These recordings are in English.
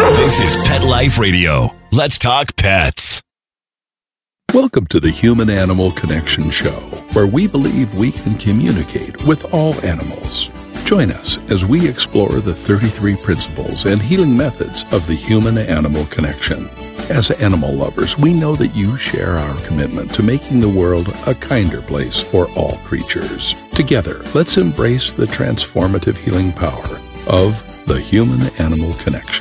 This is Pet Life Radio. Let's talk pets. Welcome to the Human Animal Connection Show, where we believe we can communicate with all animals. Join us as we explore the 33 principles and healing methods of the human-animal connection. As animal lovers, we know that you share our commitment to making the world a kinder place for all creatures. Together, let's embrace the transformative healing power of the human-animal connection.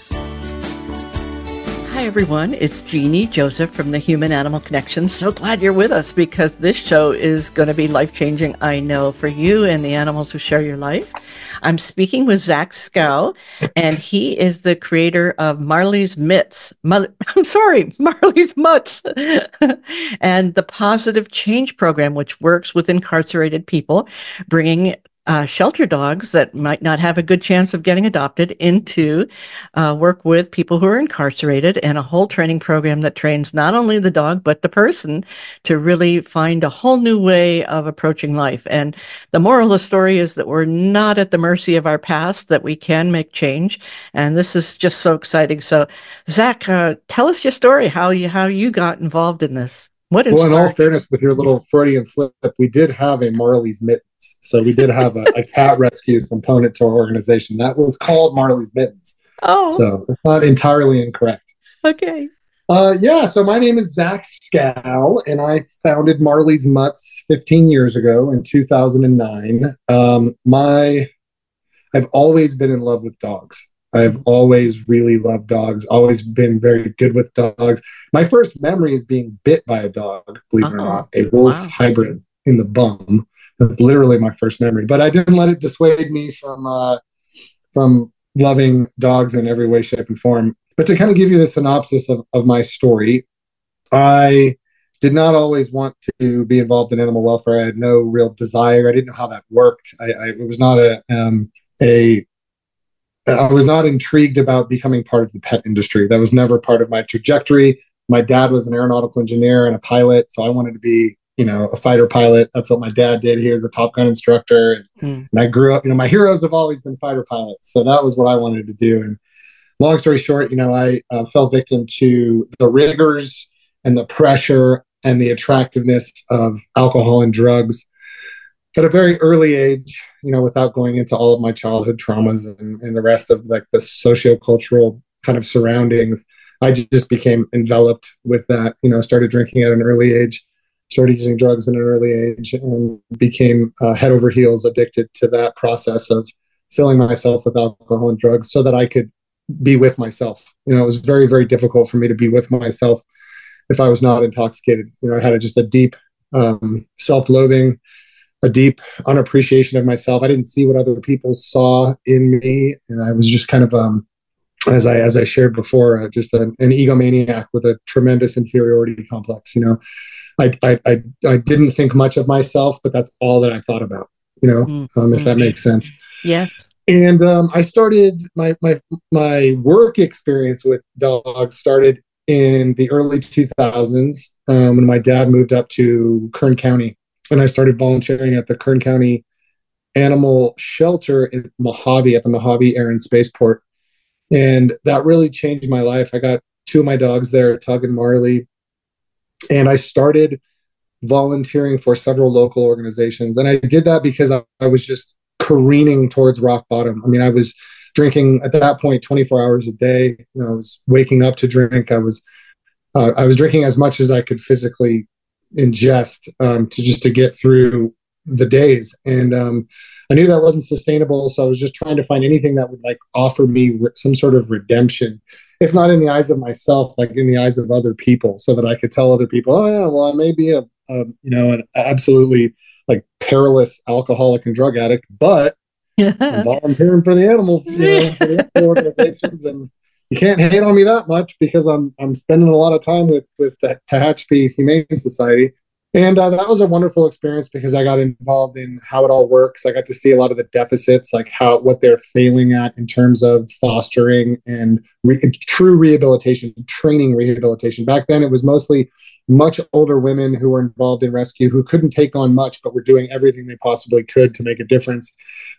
Hi, everyone. It's Jeannie Joseph from the Human Animal Connection. So glad you're with us because this show is going to be life-changing, I know, for you and the animals who share your life. I'm speaking with Zach Scow, and he is the creator of Marley's Mitts. Marley's Mutts, and the Positive Change Program, which works with incarcerated people, bringing shelter dogs that might not have a good chance of getting adopted into work with people who are incarcerated, and a whole training program that trains not only the dog, but the person to really find a whole new way of approaching life. And the moral of the story is that we're not at the mercy of our past, that we can make change. And this is just so exciting. So Zach, tell us your story, how you got involved in this. Well, in all fairness, with your little Freudian slip, we did have a Marley's Mittens. So we did have a cat rescue component to our organization that was called Marley's Mittens. Oh. So it's not entirely incorrect. Okay. So my name is Zach Scow, and I founded Marley's Mutts 15 years ago in 2009. I've always been in love with dogs. I've always really loved dogs, always been very good with dogs. My first memory is being bit by a dog, believe it or not, a wolf hybrid in the bum. That's literally my first memory. But I didn't let it dissuade me from loving dogs in every way, shape, and form. But to kind of give you the synopsis of my story, I did not always want to be involved in animal welfare. I had no real desire. I didn't know how that worked. I was not I was not intrigued about becoming part of the pet industry. That was never part of my trajectory. My dad was an aeronautical engineer and a pilot, so I wanted to be, a fighter pilot. That's what my dad did. He was a Top Gun instructor. And I grew up, my heroes have always been fighter pilots. So that was what I wanted to do. And long story short, I fell victim to the rigors and the pressure and the attractiveness of alcohol and drugs at a very early age, without going into all of my childhood traumas and the rest of like the sociocultural kind of surroundings. I just became enveloped with that, started drinking at an early age, started using drugs at an early age, and became head over heels addicted to that process of filling myself with alcohol and drugs so that I could be with myself. It was very, very difficult for me to be with myself if I was not intoxicated. I had just a deep self-loathing, a deep unappreciation of myself. I didn't see what other people saw in me. And I was just kind of, as I shared before, just an egomaniac with a tremendous inferiority complex. I didn't think much of myself, but that's all that I thought about, if that makes sense. Yes. And I started my work experience with dogs started in the early 2000s when my dad moved up to Kern County. And I started volunteering at the Kern County Animal Shelter in Mojave, at the Mojave Air and Spaceport. And that really changed my life. I got two of my dogs there, Tug and Marley. And I started volunteering for several local organizations. And I did that because I was just careening towards rock bottom. I mean, I was drinking at that point 24 hours a day. I was waking up to drink. I was drinking as much as I could physically ingest to get through the days. And I knew that wasn't sustainable. So I was just trying to find anything that would offer me some sort of redemption, if not in the eyes of myself, in the eyes of other people, so that I could tell other people, oh yeah, well, I may be an absolutely perilous alcoholic and drug addict, but I'm volunteering for the animal, for the animal organizations, and you can't hate on me that much because I'm spending a lot of time with the Tehachapi Humane Society. And that was a wonderful experience because I got involved in how it all works. I got to see a lot of the deficits, what they're failing at in terms of fostering and true rehabilitation, training rehabilitation. Back then, it was mostly much older women who were involved in rescue who couldn't take on much, but were doing everything they possibly could to make a difference. But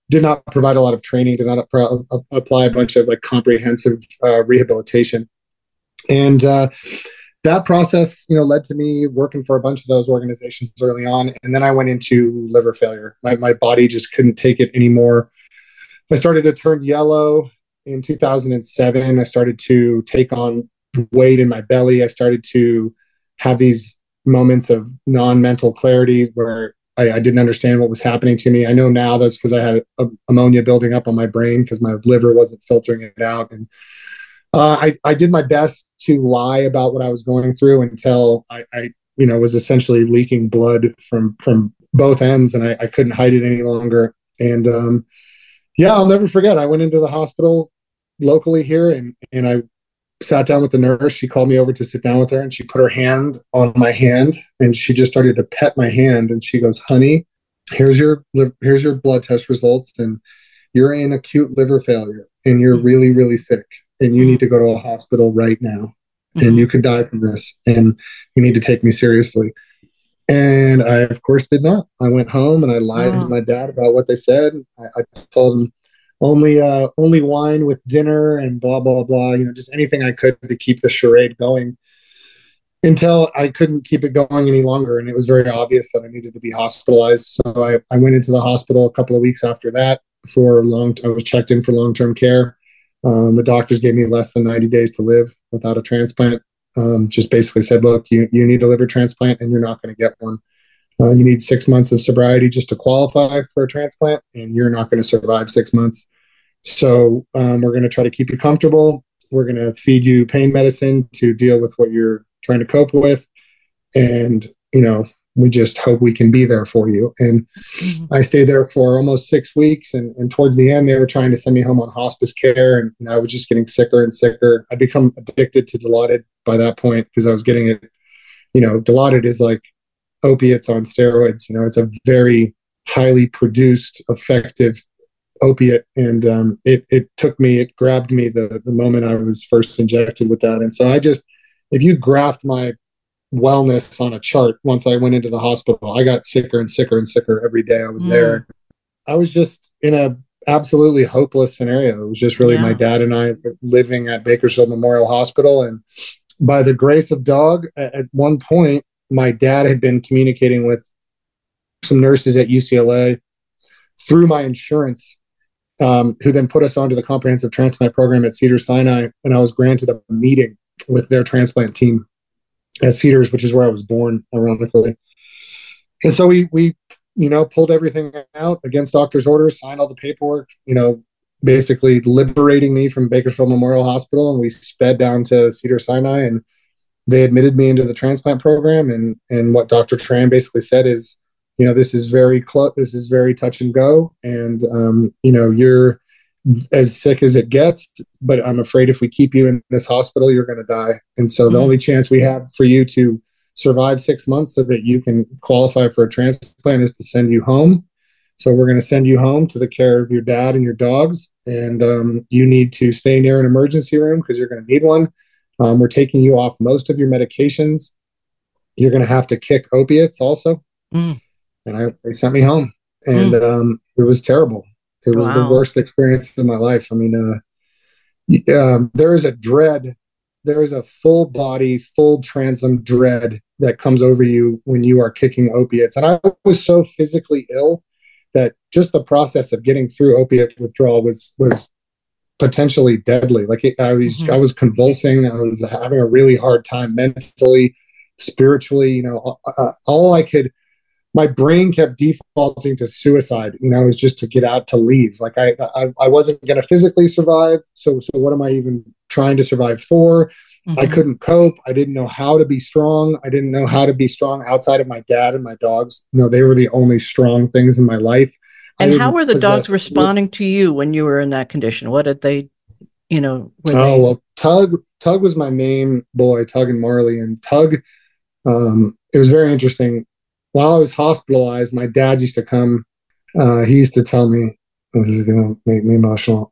did not provide a lot of training, did not apply a bunch of like comprehensive rehabilitation. And that process, led to me working for a bunch of those organizations early on. And then I went into liver failure. My body just couldn't take it anymore. I started to turn yellow in 2007. I started to take on weight in my belly. I started to have these moments of non-mental clarity where I didn't understand what was happening to me. I know now that's because I had ammonia building up on my brain because my liver wasn't filtering it out. And I did my best to lie about what I was going through until I was essentially leaking blood from both ends, and I couldn't hide it any longer. And I'll never forget. I went into the hospital locally here, and I sat down with the nurse. She called me over to sit down with her, and she put her hand on my hand, and she just started to pet my hand. And she goes, "Honey, here's your blood test results, and you're in acute liver failure, and you're really, really sick, and you need to go to a hospital right now, and you could die from this, and you need to take me seriously." And I, of course, did not. I went home and I lied to my dad about what they said. I told him only wine with dinner and blah, blah, blah, just anything I could to keep the charade going until I couldn't keep it going any longer. And it was very obvious that I needed to be hospitalized. So I went into the hospital a couple of weeks after that I was checked in for long-term care. The doctors gave me less than 90 days to live without a transplant. Just basically said, look, you need a liver transplant and you're not going to get one. You need 6 months of sobriety just to qualify for a transplant, and you're not going to survive 6 months. So we're going to try to keep you comfortable. We're going to feed you pain medicine to deal with what you're trying to cope with. And, we just hope we can be there for you. And I stayed there for almost 6 weeks. And towards the end, they were trying to send me home on hospice care. And I was just getting sicker and sicker. I'd become addicted to Dilaudid by that point because I was getting it. Dilaudid is like opiates on steroids. It's a very highly produced, effective opiate. And it grabbed me the moment I was first injected with that. And so if you graphed my wellness on a chart, once I went into the hospital, I got sicker and sicker and sicker every day I was there. I was just in a absolutely hopeless scenario. It was just really my dad and I living at Bakersfield Memorial Hospital. And by the grace of dog, at one point, my dad had been communicating with some nurses at UCLA through my insurance, who then put us onto the comprehensive transplant program at Cedars-Sinai. And I was granted a meeting with their transplant team at Cedars, which is where I was born, ironically. And so we pulled everything out against doctor's orders, signed all the paperwork, basically liberating me from Bakersfield Memorial Hospital. And we sped down to Cedars-Sinai, and they admitted me into the transplant program. And what Dr. Tran basically said is, this is very close. This is very touch and go. And, you're as sick as it gets, but I'm afraid if we keep you in this hospital, you're going to die. And so the only chance we have for you to survive 6 months so that you can qualify for a transplant is to send you home. So we're going to send you home to the care of your dad and your dogs. And you need to stay near an emergency room because you're going to need one. We're taking you off most of your medications. You're going to have to kick opiates also. And they sent me home, and it was terrible. It was the worst experience of my life. I mean, there is a dread. There is a full body, full transom dread that comes over you when you are kicking opiates. And I was so physically ill that just the process of getting through opiate withdrawal was potentially deadly. Like I was convulsing. I was having a really hard time mentally, spiritually. My brain kept defaulting to suicide. It was just to get out, to leave. Like I wasn't going to physically survive. So what am I even trying to survive for? I couldn't cope. I didn't know how to be strong. I didn't know how to be strong outside of my dad and my dogs. They were the only strong things in my life. And how were the dogs responding to you when you were in that condition? What did they, well, Tug was my main boy, Tug and Marley. And Tug, it was very interesting. While I was hospitalized, my dad used to come. He used to tell me, this is going to make me emotional.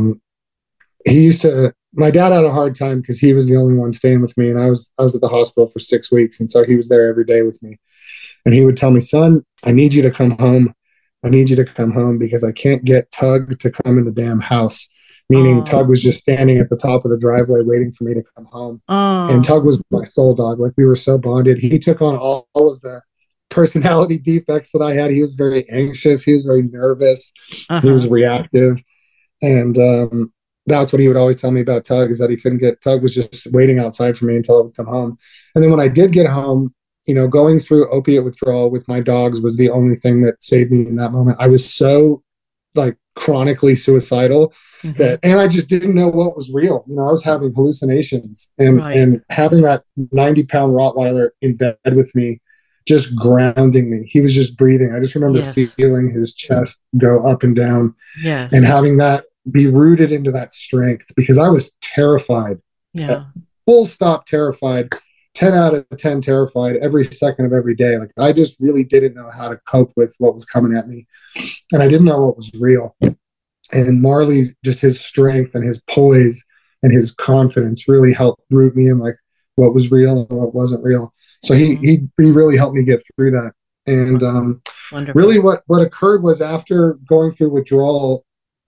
My dad had a hard time because he was the only one staying with me. And I was at the hospital for 6 weeks. And so he was there every day with me. And he would tell me, son, I need you to come home. I need you to come home because I can't get Tug to come in the damn house. Meaning Tug was just standing at the top of the driveway waiting for me to come home. And Tug was my soul dog. Like, we were so bonded. He took on all of the personality defects that I had. He was very anxious. He was very nervous. He was reactive. And that's what he would always tell me about Tug, is that he couldn't get, Tug was just waiting outside for me until I would come home. And then when I did get home, going through opiate withdrawal with my dogs was the only thing that saved me in that moment. I was so like chronically suicidal that, and I just didn't know what was real. I was having hallucinations, and having that 90-pound Rottweiler in bed with me, just grounding me. He was just breathing. I just remember feeling his chest go up and down, and having that be rooted into that strength, because I was terrified, full stop terrified, 10 out of 10 terrified every second of every day. Like, I just really didn't know how to cope with what was coming at me, and I didn't know what was real. And Marley, just his strength and his poise and his confidence really helped root me in like what was real and what wasn't real. So he really helped me get through that. And really what occurred was, after going through withdrawal,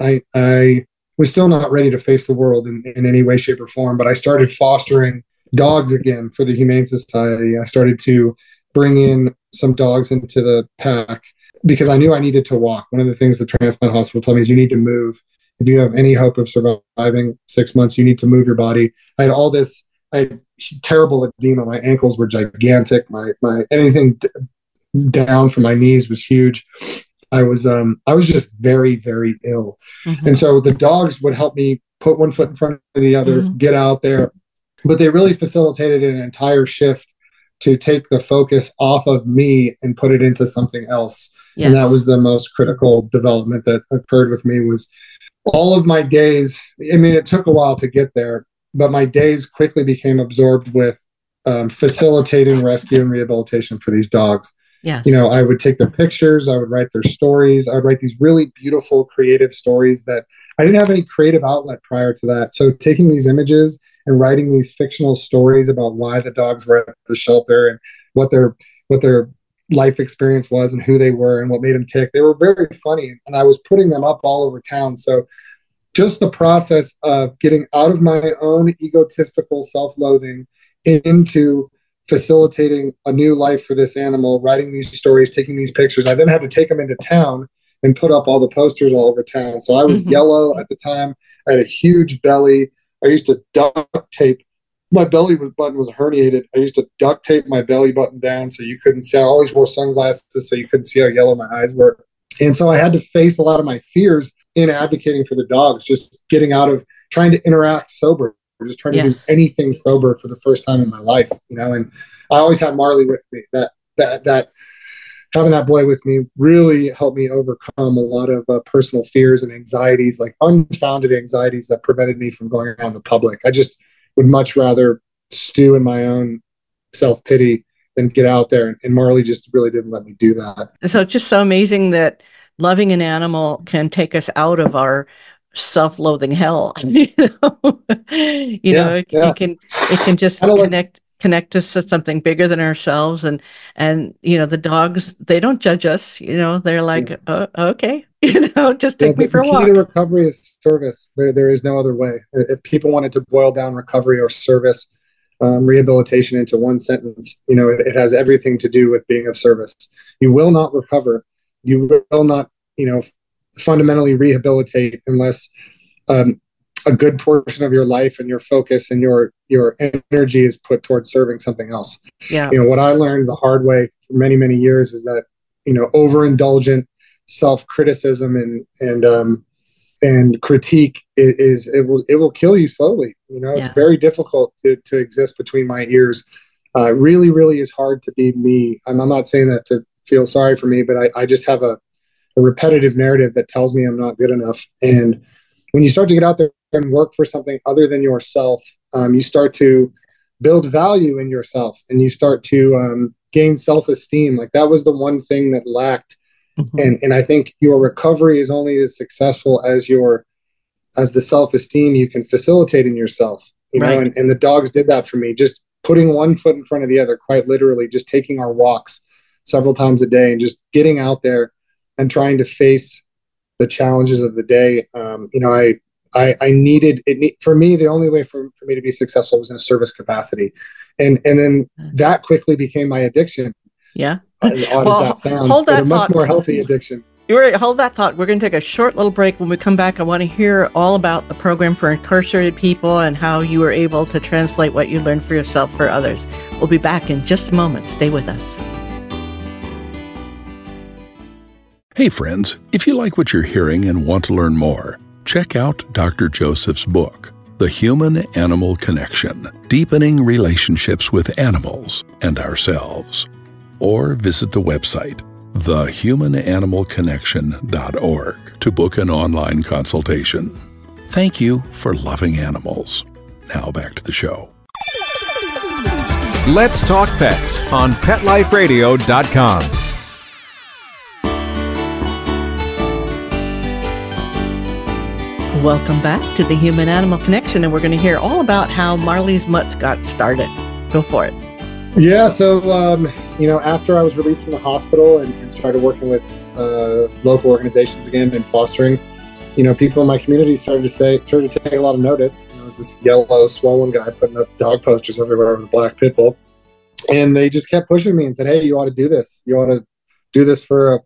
I was still not ready to face the world in any way, shape, or form, but I started fostering dogs again for the Humane Society. I started to bring in some dogs into the pack because I knew I needed to walk. One of the things the transplant hospital told me is you need to move. If you have any hope of surviving 6 months, you need to move your body. I had terrible edema. My ankles were gigantic. My anything down from my knees was huge. I was just very, very ill. And so the dogs would help me put one foot in front of the other, get out there. But they really facilitated an entire shift to take the focus off of me and put it into something else. And that was the most critical development that occurred with me. Was all of my days, I mean, it took a while to get there, but my days quickly became absorbed with facilitating rescue and rehabilitation for these dogs. I would take their pictures, I would write their stories, I would write these really beautiful, creative stories that I didn't have any creative outlet prior to that. So taking these images and writing these fictional stories about why the dogs were at the shelter and what their life experience was and who they were and what made them tick. They were very funny, and I was putting them up all over town. So just the process of getting out of my own egotistical self-loathing into facilitating a new life for this animal, writing these stories, taking these pictures. I then had to take them into town and put up all the posters all over town. So I was yellow at the time. I had a huge belly. I used to duct tape. My belly button was herniated. I used to duct tape my belly button down so you couldn't see. I always wore sunglasses so you couldn't see how yellow my eyes were. And so I had to face a lot of my fears in advocating for the dogs, just getting out of trying to interact sober, just trying to do anything sober for the first time in my life, and I always had Marley with me. That having that boy with me really helped me overcome a lot of personal fears and anxieties, like unfounded anxieties that prevented me from going out in the public. I just would much rather stew in my own self-pity than get out there. And Marley just really didn't let me do that. So it's just so amazing that loving an animal can take us out of our self-loathing hell. It can just connect us to something bigger than ourselves. And the dogs, they don't judge us. They're like, oh, okay, just take me for a walk. The key to recovery is service. There is no other way. If people wanted to boil down recovery or service, rehabilitation into one sentence, it has everything to do with being of service. You will not recover. You will not, fundamentally rehabilitate unless a good portion of your life and your focus and your energy is put towards serving something else. What I learned the hard way for many, many years is that, overindulgent self-criticism and critique it will kill you slowly. It's very difficult to exist between my ears. Really, really is hard to be me. I'm not saying that to feel sorry for me, but I just have a repetitive narrative that tells me I'm not good enough. And when you start to get out there and work for something other than yourself, you start to build value in yourself, and you start to gain self-esteem. Like, that was the one thing that lacked. And I think your recovery is only as successful as the self-esteem you can facilitate in yourself. And the dogs did that for me, just putting one foot in front of the other, quite literally, just taking our walks several times a day and just getting out there and trying to face the challenges of the day. I needed it. For me, the only way for me to be successful was in a service capacity. And then that quickly became my addiction. Yeah. As odd as that sounds, hold that but a much thought. more healthy addiction. Hold that thought. We're going to take a short little break. When we come back, I want to hear all about the program for incarcerated people and how you were able to translate what you learned for yourself for others. We'll be back in just a moment. Stay with us. Hey friends, if you like what you're hearing and want to learn more, check out Dr. Joseph's book, The Human-Animal Connection, Deepening Relationships with Animals and Ourselves. Or visit the website, thehumananimalconnection.org, to book an online consultation. Thank you for loving animals. Now back to the show. Let's Talk Pets on PetLifeRadio.com. Welcome back to the Human Animal Connection, and we're going to hear all about how Marley's Mutts got started. Go for it. Yeah, so after I was released from the hospital and started working with local organizations again and fostering, people in my community started to take a lot of notice. There was this yellow, swollen guy putting up dog posters everywhere with a black pit bull, and they just kept pushing me and said, "Hey, you ought to do this. You ought to do this for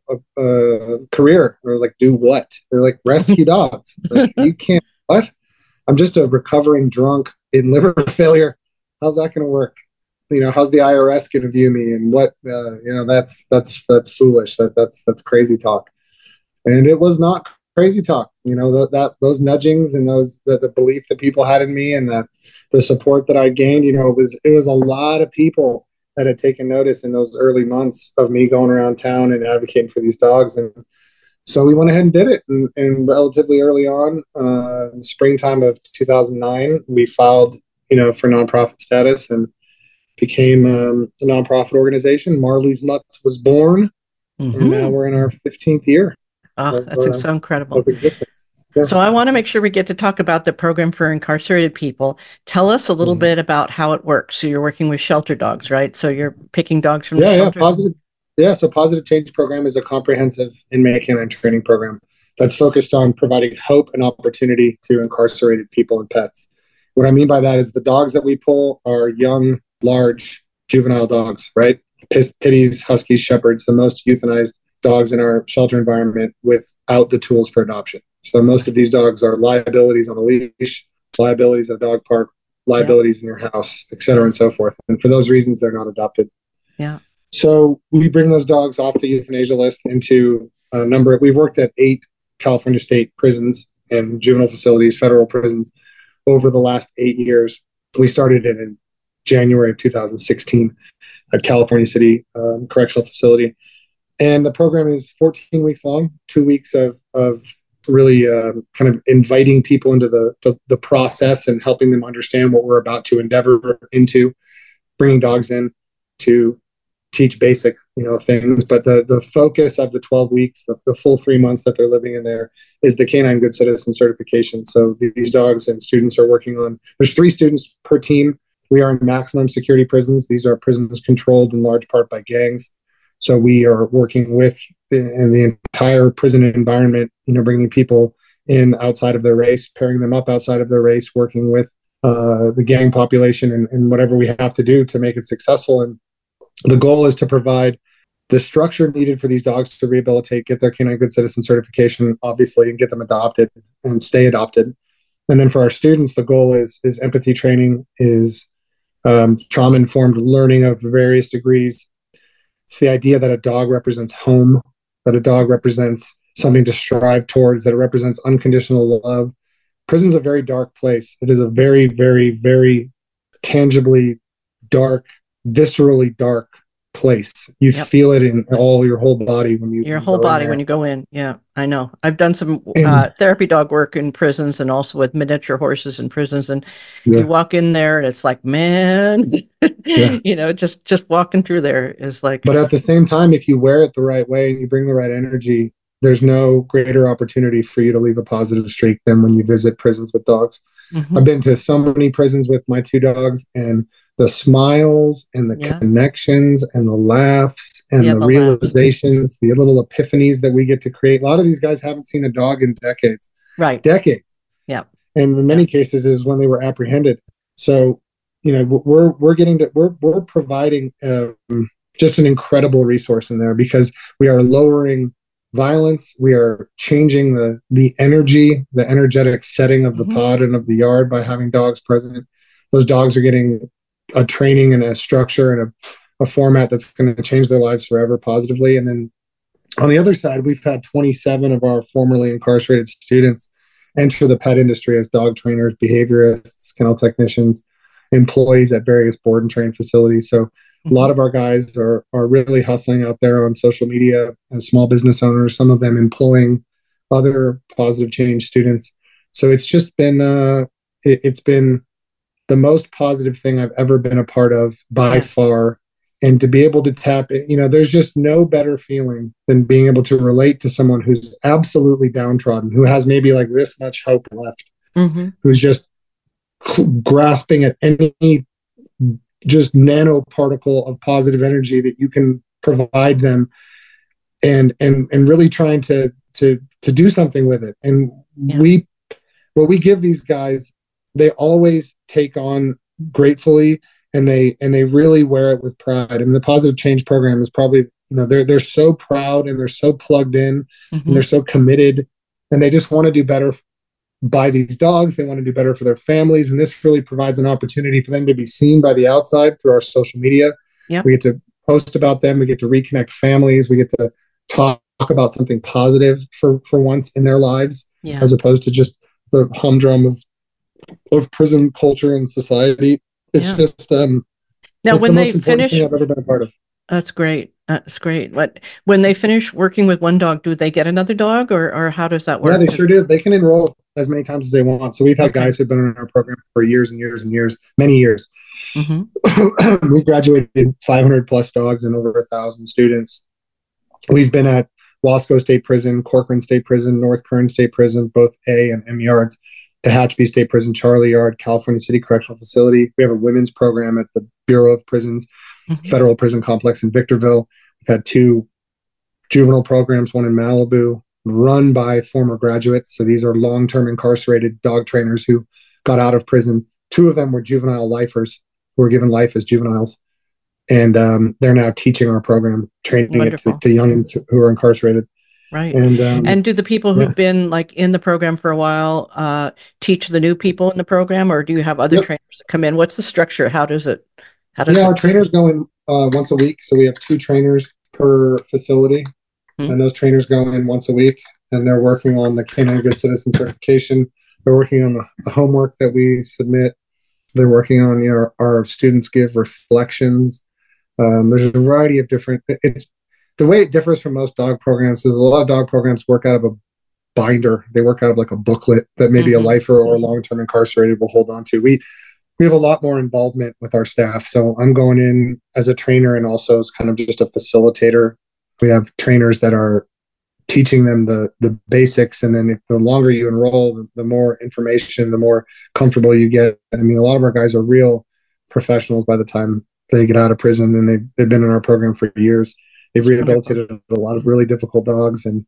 a career." And I was like, "Do what?" They're like, "Rescue dogs." Like, you can't. What? I'm just a recovering drunk in liver failure. How's that going to work? How's the IRS going to view me? And what? That's foolish. That's crazy talk. And it was not crazy talk. Those nudgings and the belief that people had in me and the support that I gained. It was a lot of people that had taken notice in those early months of me going around town and advocating for these dogs. And so we went ahead and did it. And relatively early on, in the springtime of 2009, we filed, for nonprofit status and became a nonprofit organization. Marley's Mutts was born, and now we're in our 15th year. Oh, that's so incredible. Of existence. Yeah. So I want to make sure we get to talk about the program for incarcerated people. Tell us a little bit about how it works. So you're working with shelter dogs, right? So you're picking dogs from the shelter? So Positive Change Program is a comprehensive inmate canine training program that's focused on providing hope and opportunity to incarcerated people and pets. What I mean by that is the dogs that we pull are young, large, juvenile dogs, right? Pitties, Huskies, Shepherds, the most euthanized dogs in our shelter environment without the tools for adoption. So most of these dogs are liabilities on a leash, liabilities at a dog park, liabilities in your house, et cetera, and so forth. And for those reasons, they're not adopted. Yeah. So we bring those dogs off the euthanasia list into a number. We've worked at 8 California state prisons and juvenile facilities, federal prisons, over the last 8 years. We started it in January of 2016 at California City Correctional Facility. And the program is 14 weeks long, 2 weeks of really kind of inviting people into the process and helping them understand what we're about to endeavor into, bringing dogs in to teach basic, things. But the focus of the 12 weeks, the full 3 months that they're living in there, is the Canine Good Citizen certification. So these dogs and students are working on, there's 3 students per team. We are in maximum security prisons. These are prisons controlled in large part by gangs. So we are working with in the entire prison environment, bringing people in outside of their race, pairing them up outside of their race, working with the gang population and whatever we have to do to make it successful. And the goal is to provide the structure needed for these dogs to rehabilitate, get their Canine Good Citizen certification, obviously, and get them adopted and stay adopted. And then for our students, the goal is empathy training, is trauma-informed learning of various degrees. It's the idea that a dog represents home, that a dog represents something to strive towards, that it represents unconditional love. Prison's a very dark place. It is a very, very, very tangibly dark, viscerally dark place. You feel it in your whole body when you when you go in. Yeah, I know. I've done some therapy dog work in prisons and also with miniature horses in prisons. And you walk in there and it's like, man, just walking through there is like. But at the same time, if you wear it the right way and you bring the right energy, there's no greater opportunity for you to leave a positive streak than when you visit prisons with dogs. Mm-hmm. I've been to so many prisons with my 2 dogs, and the smiles and the connections and the laughs and the realizations, the little epiphanies that we get to create. A lot of these guys haven't seen a dog in decades. Right. Decades. Yeah. And in many cases, it was when they were apprehended. So, we're providing just an incredible resource in there, because we are lowering violence. We are changing the energetic setting of the pod and of the yard by having dogs present. Those dogs are getting a training and a structure and a format that's going to change their lives forever positively. And then on the other side, we've had 27 of our formerly incarcerated students enter the pet industry as dog trainers, behaviorists, kennel technicians, employees at various board and train facilities. So a lot of our guys are really hustling out there on social media as small business owners, some of them employing other positive change students. So it's just been, it's been the most positive thing I've ever been a part of by far. And to be able to tap it, there's just no better feeling than being able to relate to someone who's absolutely downtrodden, who has maybe like this much hope left, who's just grasping at any just nanoparticle of positive energy that you can provide them, and really trying to do something with it. And what we give these guys, they always take on gratefully, and they really wear it with pride. I mean, the Positive Change Program is probably, they're so proud, and they're so plugged in, and they're so committed, and they just want to do better by these dogs. They want to do better for their families. And this really provides an opportunity for them to be seen by the outside through our social media. Yep. We get to post about them. We get to reconnect families. We get to talk about something positive for once in their lives, as opposed to just the humdrum of prison culture and society. It's just now it's when the they most finish, thing I've ever been a part of. That's great. That's great. But when they finish working with one dog, do they get another dog, or how does that work? Yeah, they sure do. They can enroll as many times as they want. So we've had guys who've been in our program for years and years and years, many years. We've graduated 500 plus dogs and over 1,000 students. We've been at Wasco State Prison, Corcoran State Prison, North Kern State Prison, both A and M yards, Tehachapi State Prison, Charlie Yard, California City Correctional Facility. We have a women's program at the Bureau of Prisons, Federal Prison Complex in Victorville. We've had 2 juvenile programs, one in Malibu, run by former graduates. So these are long-term incarcerated dog trainers who got out of prison. 2 of them were juvenile lifers who were given life as juveniles. And they're now teaching our program, training it to youngins who are incarcerated. Right. And do the people who've been like in the program for a while teach the new people in the program, or do you have other trainers that come in? What's the structure? How does our trainers go in once a week. So we have 2 trainers per facility, and those trainers go in once a week, and they're working on the Canine Good Citizen certification. They're working on the homework that we submit. They're working on, our students give reflections. There's a variety of different, the way it differs from most dog programs is a lot of dog programs work out of a binder. They work out of like a booklet that maybe a lifer or a long-term incarcerated will hold on to. We have a lot more involvement with our staff. So I'm going in as a trainer and also as kind of just a facilitator. We have trainers that are teaching them the basics. And then the longer you enroll, the more information, the more comfortable you get. I mean, a lot of our guys are real professionals by the time they get out of prison, and they've been in our program for years. They've rehabilitated a lot of really difficult dogs. And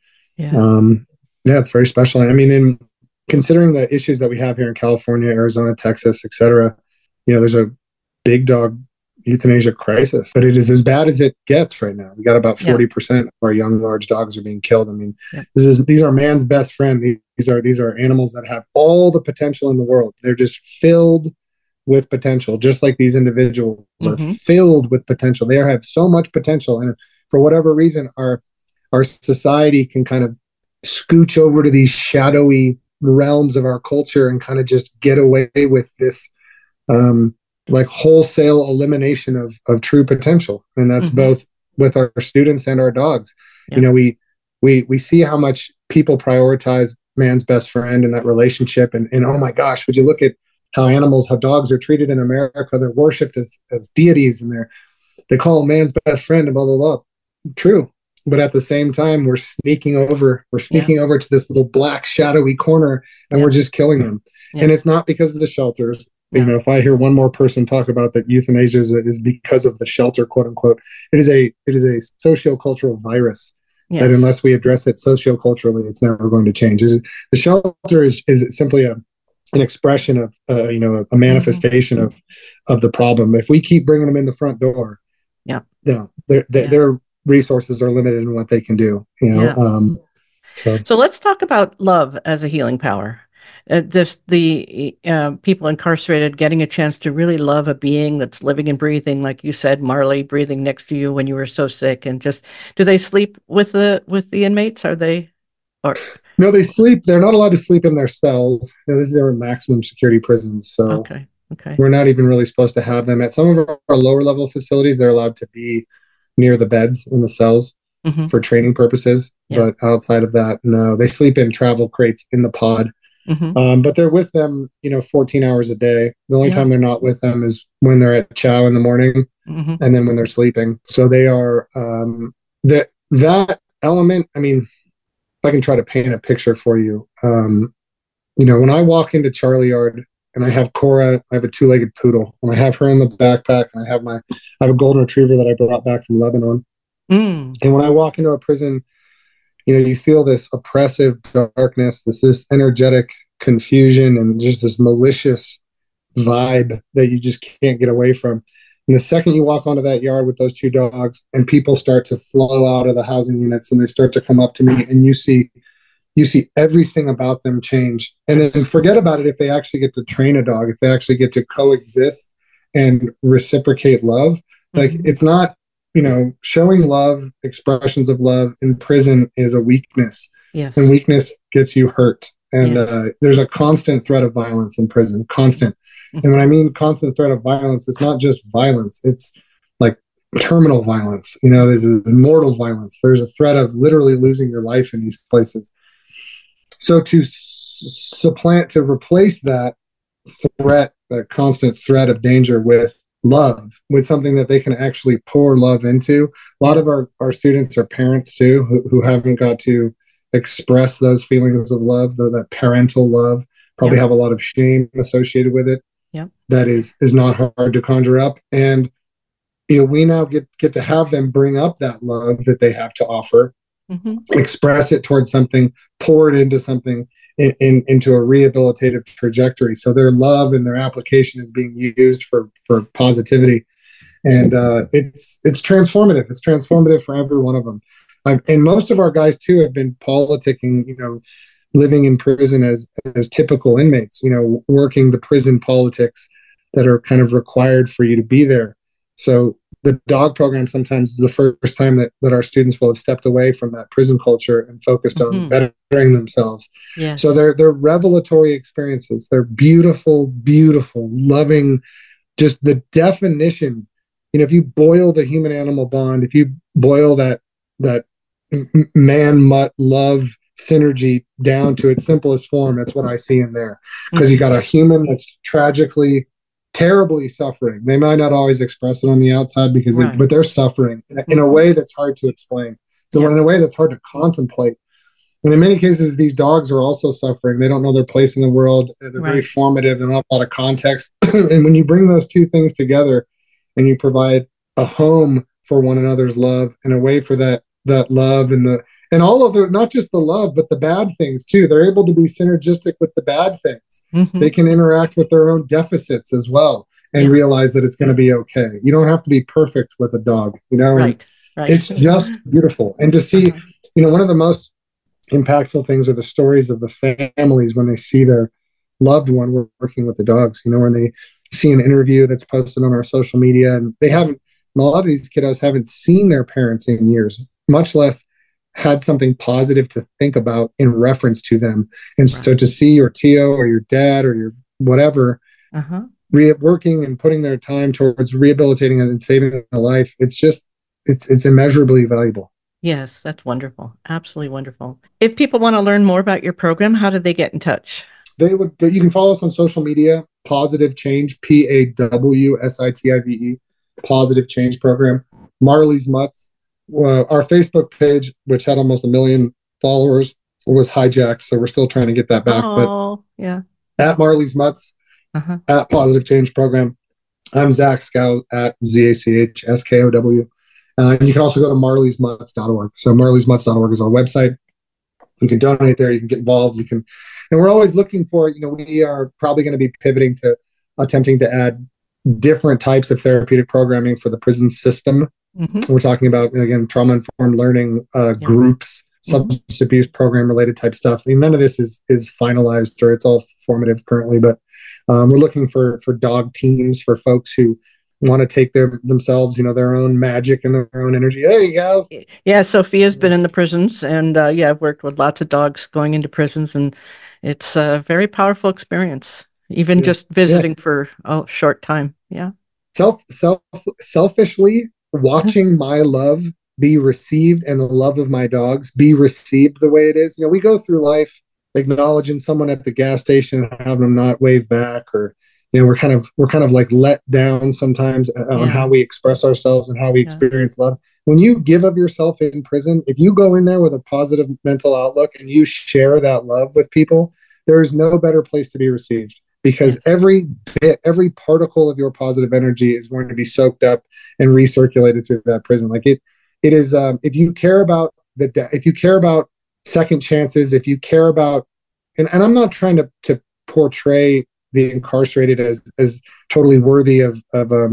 it's very special. I mean, in considering the issues that we have here in California, Arizona, Texas, et cetera, there's a big dog euthanasia crisis, but it is as bad as it gets right now. We got about 40% of our young, large dogs are being killed. I mean, these are man's best friend. These are animals that have all the potential in the world. They're just filled with potential, just like these individuals are filled with potential. They have so much potential. And for whatever reason, our society can kind of scooch over to these shadowy realms of our culture and kind of just get away with this like wholesale elimination of true potential. And that's both with our students and our dogs. We see how much people prioritize man's best friend and that relationship. And oh my gosh, would you look at how dogs are treated in America? They're worshipped as deities, and they call them man's best friend and blah, blah, blah. True. But at the same time, we're sneaking over to this little black shadowy corner, and we're just killing them. And it's not because of the shelters. You know, if I hear one more person talk about that euthanasia is because of the shelter, quote unquote, it is a sociocultural virus that unless we address it socioculturally, it's never going to change. The shelter is simply an expression of a manifestation of the problem. If we keep bringing them in the front door, their resources are limited in what they can do. So let's talk about love as a healing power. Just the people incarcerated getting a chance to really love a being that's living and breathing, like you said, Marley breathing next to you when you were so sick, and just do they sleep with the inmates? Are they? Or no, they sleep. They're not allowed to sleep in their cells. This is our maximum security prisons, so okay. We're not even really supposed to have them at some of our lower level facilities. They're allowed to be near the beds in the cells for training purposes, but outside of that, no. They sleep in travel crates in the pod. But they're with them, 14 hours a day. The only time they're not with them is when they're at chow in the morning and then when they're sleeping. So they are that element. I mean, if I can try to paint a picture for you, when I walk into Charlie Yard and I have Cora, I have a 2-legged poodle, and I have her in the backpack, and I have a golden retriever that I brought back from Lebanon. And when I walk into a prison, you feel this oppressive darkness, this energetic confusion, and just this malicious vibe that you just can't get away from. And the second you walk onto that yard with those 2 dogs, and people start to flow out of the housing units, and they start to come up to me, and you see everything about them change. And then forget about it if they actually get to train a dog, if they actually get to coexist and reciprocate love. Like, it's not, showing love, expressions of love in prison is a weakness. Yes. And weakness gets you hurt. And there's a constant threat of violence in prison, constant. And when I mean constant threat of violence, it's not just violence. It's like terminal violence. There's immortal violence. There's a threat of literally losing your life in these places. So to replace that threat, that constant threat of danger with love, with something that they can actually pour love into. A lot of our students are parents too, who haven't got to express those feelings of love, that parental love, probably have a lot of shame associated with it. That is not hard to conjure up. And we now get to have them bring up that love that they have to offer, express it towards something, pour it into something, into a rehabilitative trajectory. So their love and their application is being used for positivity. And it's transformative. It's transformative for every one of them. And most of our guys too have been politicking, living in prison as typical inmates, working the prison politics that are kind of required for you to be there. So the dog program sometimes is the first time that our students will have stepped away from that prison culture and focused on bettering themselves. Yes. So they're revelatory experiences. They're beautiful, beautiful, loving, just the definition. If you boil the human animal bond, if you boil that man mutt love synergy down to its simplest form, that's what I see in there. Because you got a human that's tragically, terribly suffering. They might not always express it on the outside but they're suffering in a way that's hard to explain. So in a way that's hard to contemplate. And in many cases, these dogs are also suffering. They don't know their place in the world. They're very formative. They don't have a lot of context. And when you bring those two things together and you provide a home for one another's love and a way for that love and all of the, not just the love, but the bad things too. They're able to be synergistic with the bad things. They can interact with their own deficits as well and realize that it's going to be okay. You don't have to be perfect with a dog, Right. It's just beautiful. And to see, one of the most impactful things are the stories of the families when they see their loved one working with the dogs, when they see an interview that's posted on our social media and a lot of these kiddos haven't seen their parents in years, much less had something positive to think about in reference to them. And so to see your Tio or your dad or your whatever working and putting their time towards rehabilitating and saving a life, it's immeasurably valuable. Yes, that's wonderful. Absolutely wonderful. If people want to learn more about your program, how do they get in touch? You can follow us on social media, Positive Change, PAWSITIVE, Positive Change Program. Marley's Mutts. Our Facebook page, which had almost 1 million followers, was hijacked, so we're still trying to get that back. Oh, yeah. At Marley's Mutts, at Positive Change Program. I'm Zach Scow at ZACHSKOW. And you can also go to marleysmutts.org. So marleysmutts.org is our website. You can donate there. You can get involved. And we're always looking for, we are probably going to be pivoting to attempting to add different types of therapeutic programming for the prison system. We're talking about, again, trauma-informed learning groups, substance abuse program related type stuff. I mean, none of this is finalized, or it's all formative currently, but we're looking for dog teams for folks who want to take themselves, their own magic and their own energy. There you go. Yeah, Sophia's been in the prisons, and I've worked with lots of dogs going into prisons, and it's a very powerful experience, even just visiting for a short time. Yeah. Selfishly, watching my love be received and the love of my dogs be received the way it is. We go through life acknowledging someone at the gas station and having them not wave back, or we're kind of like let down sometimes on how we express ourselves and how we experience love. When you give of yourself in prison, if you go in there with a positive mental outlook and you share that love with people, there is no better place to be received, because every particle of your positive energy is going to be soaked up and recirculated through that prison. Like it is, if you care about second chances, if you care about, and I'm not trying to portray the incarcerated as totally worthy of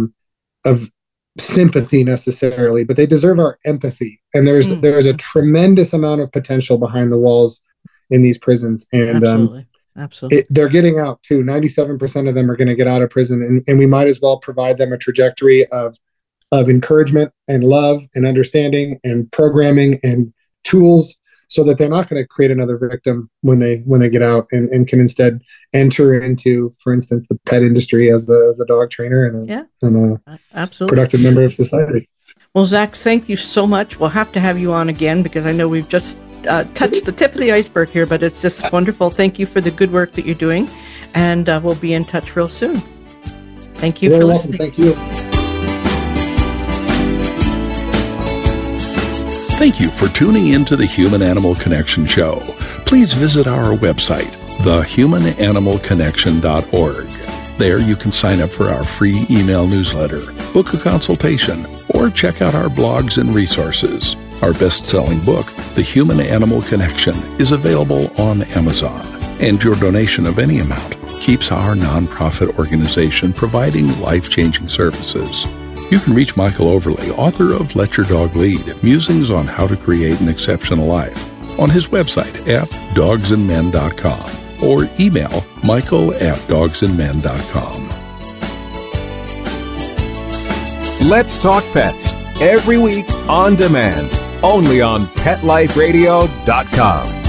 sympathy necessarily, but they deserve our empathy. And there's a tremendous amount of potential behind the walls in these prisons. And Absolutely. They're getting out too. 97% of them are going to get out of prison, and we might as well provide them a trajectory of encouragement and love and understanding and programming and tools, so that they're not going to create another victim when they get out, and can instead enter into, for instance, the pet industry as a dog trainer and a productive member of society. Well, Zach, thank you so much. We'll have to have you on again, because I know we've just touched the tip of the iceberg here, but it's just wonderful. Thank you for the good work that you're doing, and we'll be in touch real soon. Thank you for listening. Thank you. Thank you for tuning in to the Human Animal Connection Show. Please visit our website, thehumananimalconnection.org. There you can sign up for our free email newsletter, book a consultation, or check out our blogs and resources. Our best-selling book, The Human Animal Connection, is available on Amazon, and your donation of any amount keeps our nonprofit organization providing life-changing services. You can reach Michael Overly, author of Let Your Dog Lead, Musings on How to Create an Exceptional Life, on his website at dogsandmen.com, or email michael@dogsandmen.com. Let's Talk Pets, every week on demand, only on PetLifeRadio.com.